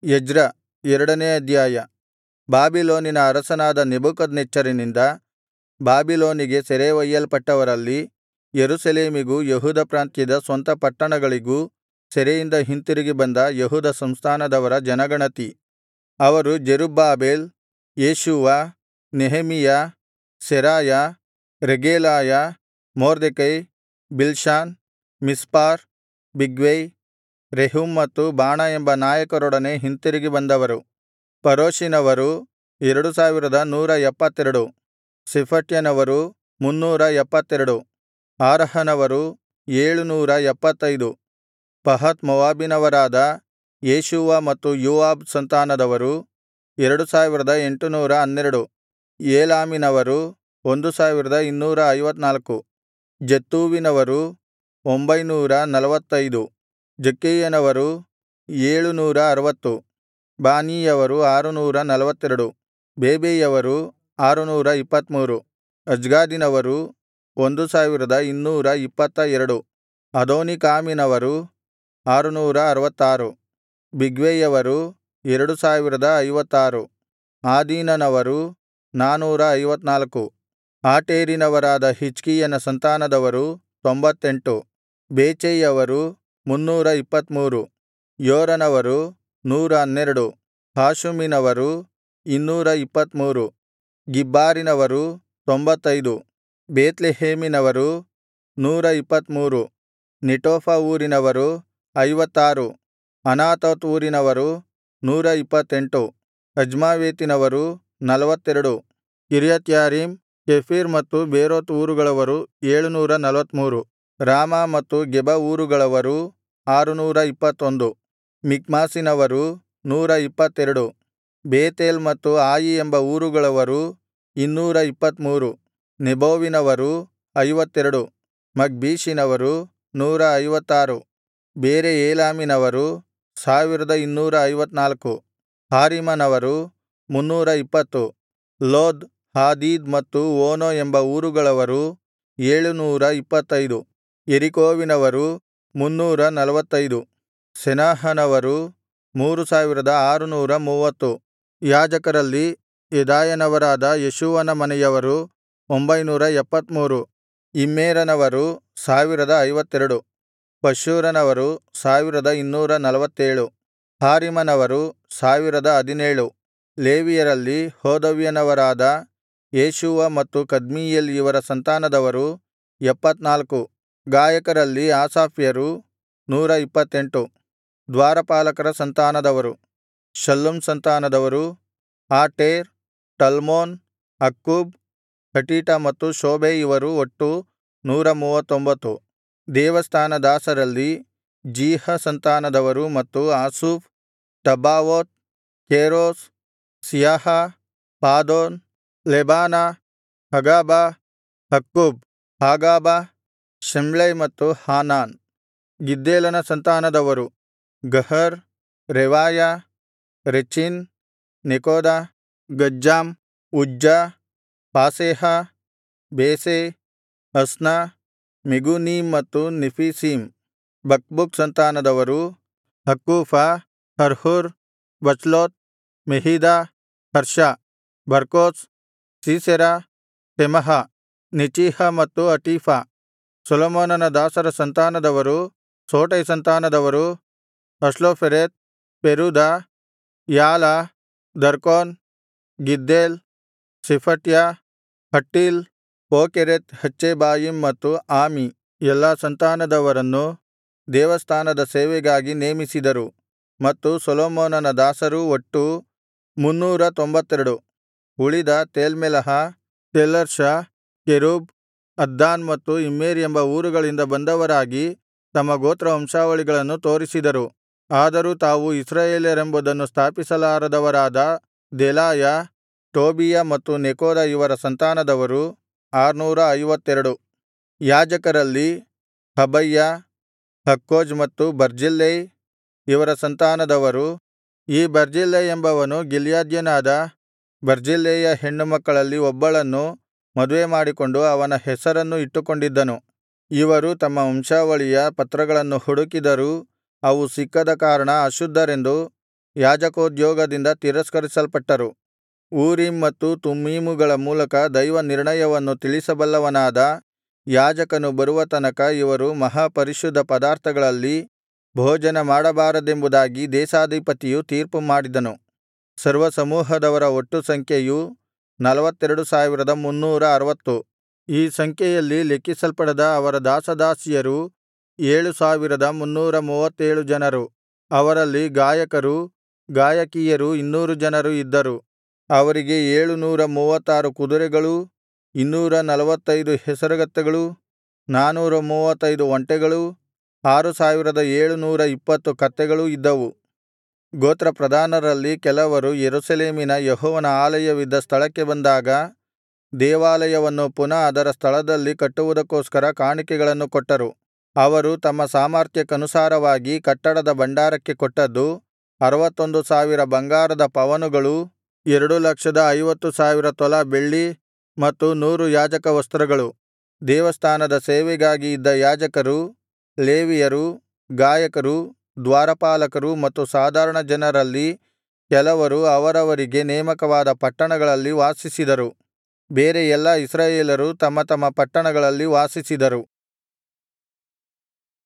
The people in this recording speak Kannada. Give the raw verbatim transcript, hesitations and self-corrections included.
ಎಜ್ರ ಎರಡನೇ ಅಧ್ಯಾಯ. ಬಾಬಿಲೋನಿನ ಅರಸನಾದ ನೆಬೂಕದ್ನೆಚ್ಚರನಿಂದ ಬಾಬಿಲೋನಿಗೆ ಸೆರೆ ಒಯ್ಯಲ್ಪಟ್ಟವರಲ್ಲಿ ಯೆರೂಸಲೇಮಿಗೂ ಯೆಹೂದ ಪ್ರಾಂತ್ಯದ ಸ್ವಂತ ಪಟ್ಟಣಗಳಿಗೂ ಸೆರೆಯಿಂದ ಹಿಂತಿರುಗಿ ಬಂದ ಯೆಹೂದ ಸಂಸ್ಥಾನದವರ ಜನಗಣತಿ. ಅವರು ಜೆರುಬ್ಬಾಬೆಲ್, ಯೇಷೂವ, ನೆಹೆಮೀಯ, ಸೆರಾಯ, ರೆಗೇಲಾಯ, Mordecai, Bilshan, Mispar, Bigvai, Rehum ಮತ್ತು ಬಾಣ ಎಂಬ ನಾಯಕರೊಡನೆ ಹಿಂತಿರುಗಿ ಬಂದವರು. ಪರೋಷಿನವರು ಎರಡು ಸಾವಿರದ ನೂರ ಎಪ್ಪತ್ತೆರಡು, ಶೆಫಟ್ಯನವರು ಮುನ್ನೂರ ಎಪ್ಪತ್ತೆರಡು, ಆರಹನವರು ಏಳುನೂರ ಎಪ್ಪತ್ತೈದು. ಪಹತ್ ಮೋವಾಬಿನವರಾದ ಯೇಷೂವ ಮತ್ತು ಯೋವಾಬ್ ಸಂತಾನದವರು ಎರಡು ಸಾವಿರದ ಎಂಟುನೂರ ಹನ್ನೆರಡು. ಏಲಾಮಿನವರು ಒಂದು ಸಾವಿರದ ಇನ್ನೂರ ಐವತ್ನಾಲ್ಕು. ಜತ್ತೂವಿನವರು ಒಂಬೈನೂರ ನಲವತ್ತೈದು. ಜಕ್ಕೈಯನವರು ಏಳುನೂರ ಅರವತ್ತು. ಬಾನೀಯವರು ಆರುನೂರ ನಲವತ್ತೆರಡು. ಬೇಬೈಯವರು ಆರುನೂರ ಇಪ್ಪತ್ತ್ಮೂರು. ಅಜ್ಗಾದಿನವರು ಒಂದು ಸಾವಿರದ ಇನ್ನೂರ ಇಪ್ಪತ್ತ ಎರಡು. ಅದೋನೀಕಾಮಿನವರು ಆರುನೂರ ಅರವತ್ತಾರು. ಬಿಗ್ವೈಯವರು ಎರಡು ಸಾವಿರದ ಐವತ್ತಾರು. ಆದೀನನವರು ನಾನೂರ ಐವತ್ನಾಲ್ಕು. ಆಟೇರಿನವರಾದ ಹಿಜ್ಕೀಯನ ಸಂತಾನದವರು ತೊಂಬತ್ತೆಂಟು. ಬೇಚೈಯವರು ಮುನ್ನೂರ ಇಪ್ಪತ್ತ್ಮೂರು. ಯೋರನವರು ನೂರ ಹನ್ನೆರಡು. ಹಾಷುಮಿನವರು ಇನ್ನೂರ ಇಪ್ಪತ್ತ್ಮೂರು. ಗಿಬ್ಬಾರಿನವರು ತೊಂಬತ್ತೈದು. ಬೇತ್ಲೆಹೇಮಿನವರು ನೂರ ಇಪ್ಪತ್ತ್ಮೂರು. ನೆಟೋಫ ಊರಿನವರು ಐವತ್ತಾರು. ಅನಾತೋತ್ ಊರಿನವರು ನೂರ ಇಪ್ಪತ್ತೆಂಟು. ಅಜ್ಮಾವೇತಿನವರು ನಲವತ್ತೆರಡು. ಕಿರ್ಯತ್ಯಾರೀಮ್, ಕೆಫೀರ್ ಮತ್ತು ಬೇರೋತ್ ಊರುಗಳವರು ಏಳುನೂರ ನಲವತ್ತ್ಮೂರು. ರಾಮಾ ಮತ್ತು ಗೆಬ ಊರುಗಳವರು ಆರುನೂರ ಇಪ್ಪತ್ತೊಂದು. ಮಿಕ್ಮಾಸಿನವರು ನೂರ ಇಪ್ಪತ್ತೆರಡು. ಬೇತೇಲ್ ಮತ್ತು ಆಯಿ ಎಂಬ ಊರುಗಳವರು ಇನ್ನೂರ ಇಪ್ಪತ್ತ್ಮೂರು. ನೆಬೋವಿನವರು ಐವತ್ತೆರಡು. ಮಗ್ಬೀಷಿನವರು ನೂರ ಐವತ್ತಾರು. ಬೇರೆ ಏಲಾಮಿನವರು ಸಾವಿರದ ಇನ್ನೂರ ಐವತ್ನಾಲ್ಕು. ಹಾರಿಮನವರು ಮುನ್ನೂರ ಇಪ್ಪತ್ತು. ಲೋದ್, ಹಾದೀದ್ ಮತ್ತು ಓನೋ ಎಂಬ ಊರುಗಳವರು ಏಳುನೂರ ಇಪ್ಪತ್ತೈದು. ಯೆರಿಕೋವಿನವರು ಮುನ್ನೂರ ನಲವತ್ತೈದು. ಸೆನಾಹನವರು ಮೂರು ಸಾವಿರದ ಆರುನೂರ ಮೂವತ್ತು. ಯಾಜಕರಲ್ಲಿ ಯೆದಾಯನವರಾದ ಯೇಷೂವನ ಮನೆಯವರು ಒಂಬೈನೂರ ಎಪ್ಪತ್ತ್ಮೂರು. ಇಮ್ಮೇರನವರು ಸಾವಿರದ ಐವತ್ತೆರಡು. ಪಶ್ಹೂರನವರು ಸಾವಿರದ ಇನ್ನೂರ ನಲವತ್ತೇಳು. ಹಾರಿಮನವರು ಸಾವಿರದ ಹದಿನೇಳು. ಲೇವಿಯರಲ್ಲಿ ಹೋದವ್ಯನವರಾದ ಯೇಷೂವ ಮತ್ತು ಕದ್ಮೀಯೇಲ್ ಇವರ ಸಂತಾನದವರು ಎಪ್ಪತ್ನಾಲ್ಕು. ಗಾಯಕರಲ್ಲಿ ಆಸಾಫ್ಯರು ನೂರ ಇಪ್ಪತ್ತೆಂಟು. ದ್ವಾರಪಾಲಕರ ಸಂತಾನದವರು ಶಲ್ಲೂಮ್ ಸಂತಾನದವರು ಆಟೇರ್, ಟಲ್ಮೋನ್, ಅಕ್ಕೂಬ್, ಹಟೀಟ ಮತ್ತು ಶೋಬೈ ಇವರು ಒಟ್ಟು ನೂರ ಮೂವತ್ತೊಂಬತ್ತು. ದೇವಸ್ಥಾನದಾಸರಲ್ಲಿ ಜೀಹ ಸಂತಾನದವರು ಮತ್ತು ಆಸೂಫ್, ಟಬ್ಬಾವೋತ್, ಕೇರೋಸ್, ಸಿಯಹ, ಪಾದೋನ್, ಲೆಬಾನ, ಹಗಾಬ, ಅಕ್ಕೂಬ್, ಹಾಗಾಬ, ಶಮ್ಲೈ ಮತ್ತು ಹಾನಾನ್. ಗಿದ್ದೇಲನ ಸಂತಾನದವರು ಗಹರ್, ರೆವಾಯ, ರೆಚಿನ್, ನೆಕೋದ, ಗಜ್ಜಾಮ್, ಉಜ್ಜ, ಪಾಸೇಹ, ಬೇಸೈ, ಅಸ್ನ, ಮೆಗೂನೀಮ್ ಮತ್ತು ನೆಫೀಸೀಮ್. ಬಕ್ಬುಕ್ ಸಂತಾನದವರು ಹಕ್ಕೂಫ, ಹರ್ಹೂರ್, ಬಚ್ಲೋತ್, ಮೆಹೀದ, ಹರ್ಷ, ಬರ್ಕೋಸ್, ಸೀಸೆರ, ತೆಮಹ, ನೆಚೀಹ ಮತ್ತು ಹಟೀಫ. ಸೊಲೊಮೋನನ ದಾಸರ ಸಂತಾನದವರು ಸೋಟೈ ಸಂತಾನದವರು ಹಸ್ಲೋಫೆರೆತ್, ಪೆರೂದ, ಯಾಲ, ದರ್ಕೋನ್, ಗಿದ್ದೇಲ್, ಶೆಫಟ್ಯ, ಹಟ್ಟೀಲ್, ಪೋಕೆರೆತ್ ಹಚ್ಚೆಬಾಯಿಮ್ ಮತ್ತು ಆಮಿ. ಎಲ್ಲಾ ಸಂತಾನದವರನ್ನು ದೇವಸ್ಥಾನದ ಸೇವೆಗಾಗಿ ನೇಮಿಸಿದರು. ಮತ್ತು ಸೊಲೊಮೋನನ ದಾಸರು ಒಟ್ಟು ಮುನ್ನೂರ ತೊಂಬತ್ತೆರಡು. ಉಳಿದ ತೇಲ್ಮೆಲಹ, ತೆಲ್ಹರ್ಷ, ಕೆರೂಬ್, ಅದ್ದಾನ್ ಮತ್ತು ಇಮ್ಮೇರ್ ಎಂಬ ಊರುಗಳಿಂದ ಬಂದವರಾಗಿ ತಮ್ಮ ಗೋತ್ರವಂಶಾವಳಿಗಳನ್ನು ತೋರಿಸಿದರು. ಆದರೂ ತಾವು ಇಸ್ರಾಯೇಲರೆಂಬುದನ್ನು ಸ್ಥಾಪಿಸಲಾರದವರಾದ ದೆಲಾಯ, ಟೋಬೀಯ ಮತ್ತು ನೆಕೋದ ಇವರ ಸಂತಾನದವರು ಆರುನೂರ ಐವತ್ತೆರಡು. ಯಾಜಕರಲ್ಲಿ ಹಬಯ್ಯ, ಹಕ್ಕೋಜ್ ಮತ್ತು ಬರ್ಜಿಲ್ಲೈ ಇವರ ಸಂತಾನದವರು. ಈ ಬರ್ಜಿಲ್ಲೈ ಎಂಬವನು ಗಿಲ್ಯಾದ್ಯನಾದ ಬರ್ಜಿಲ್ಲೈಯ ಹೆಣ್ಣುಮಕ್ಕಳಲ್ಲಿ ಒಬ್ಬಳನ್ನು ಮದುವೆಮಾಡಿಕೊಂಡು ಅವನ ಹೆಸರನ್ನು ಇಟ್ಟುಕೊಂಡಿದ್ದನು. ಇವರು ತಮ್ಮ ವಂಶಾವಳಿಯ ಪತ್ರಗಳನ್ನು ಹುಡುಕಿದರೂ ಅವು ಸಿಕ್ಕದ ಕಾರಣ ಅಶುದ್ಧರೆಂದು ಯಾಜಕೋದ್ಯೋಗದಿಂದ ತಿರಸ್ಕರಿಸಲ್ಪಟ್ಟರು. ಊರೀಮ್ ಮತ್ತು ತುಮ್ಮೀಮುಗಳ ಮೂಲಕ ದೈವ ನಿರ್ಣಯವನ್ನು ತಿಳಿಸಬಲ್ಲವನಾದ ಯಾಜಕನು ಬರುವ ತನಕ ಇವರು ಮಹಾಪರಿಶುದ್ಧ ಪದಾರ್ಥಗಳಲ್ಲಿ ಭೋಜನ ಮಾಡಬಾರದೆಂಬುದಾಗಿ ದೇಶಾಧಿಪತಿಯು ತೀರ್ಪು ಮಾಡಿದನು. ಸರ್ವಸಮೂಹದವರ ಒಟ್ಟು ಸಂಖ್ಯೆಯು ನಲ್ವತ್ತೆರಡು ಸಾವಿರದ ಮುನ್ನೂರ ಅರವತ್ತು. ಈ ಸಂಖ್ಯೆಯಲ್ಲಿ ಲೆಕ್ಕಿಸಲ್ಪಡದ ಅವರ ದಾಸದಾಸಿಯರು ಏಳು ಸಾವಿರದ ಮುನ್ನೂರ ಮೂವತ್ತೇಳು ಜನರು. ಅವರಲ್ಲಿ ಗಾಯಕರೂ ಗಾಯಕಿಯರೂ ಇನ್ನೂರು ಜನರು ಇದ್ದರು. ಅವರಿಗೆ ಏಳುನೂರ ಮೂವತ್ತಾರು ಕುದುರೆಗಳೂ, ಇನ್ನೂರ ನಲ್ವತ್ತೈದು ಹೇಸರಗತ್ತೆಗಳೂ, ನಾನೂರ ಮೂವತ್ತೈದು ಒಂಟೆಗಳೂ, ಆರು ಸಾವಿರದ ಏಳುನೂರ ಇಪ್ಪತ್ತು ಕತ್ತೆಗಳೂ ಇದ್ದವು. ಗೋತ್ರಪ್ರಧಾನರಲ್ಲಿ ಕೆಲವರು ಯೆರೂಸಲೇಮಿನ ಯೆಹೋವನ ಆಲಯವಿದ್ದ ಸ್ಥಳಕ್ಕೆ ಬಂದಾಗ ದೇವಾಲಯವನ್ನು ಪುನಃ ಅದರ ಸ್ಥಳದಲ್ಲಿ ಕಟ್ಟುವುದಕ್ಕೋಸ್ಕರ ಕಾಣಿಕೆಗಳನ್ನು ಕೊಟ್ಟರು. ಅವರು ತಮ್ಮ ಸಾಮರ್ಥ್ಯಕ್ಕನುಸಾರವಾಗಿ ಕಟ್ಟಡದ ಭಂಡಾರಕ್ಕೆ ಕೊಟ್ಟದ್ದು ಅರವತ್ತೊಂದು ಸಾವಿರ ಬಂಗಾರದ ಪವನುಗಳೂ, ಎರಡು ಲಕ್ಷದ ಐವತ್ತು ಸಾವಿರ ತೊಲಾ ಬೆಳ್ಳಿ ಮತ್ತು ನೂರು ಯಾಜಕ ವಸ್ತ್ರಗಳು. ದೇವಸ್ಥಾನದ ಸೇವೆಗಾಗಿ ಇದ್ದ ಯಾಜಕರು, ಲೇವಿಯರು, ಗಾಯಕರು, ದ್ವಾರಪಾಲಕರು ಮತ್ತು ಸಾಧಾರಣ ಜನರಲ್ಲಿ ಕೆಲವರು ಅವರವರಿಗೆ ನೇಮಕವಾದ ಪಟ್ಟಣಗಳಲ್ಲಿ ವಾಸಿಸಿದರು. ಬೇರೆ ಎಲ್ಲಾ ಇಸ್ರಾಯೇಲರು ತಮ್ಮ ತಮ್ಮ ಪಟ್ಟಣಗಳಲ್ಲಿ ವಾಸಿಸಿದರು.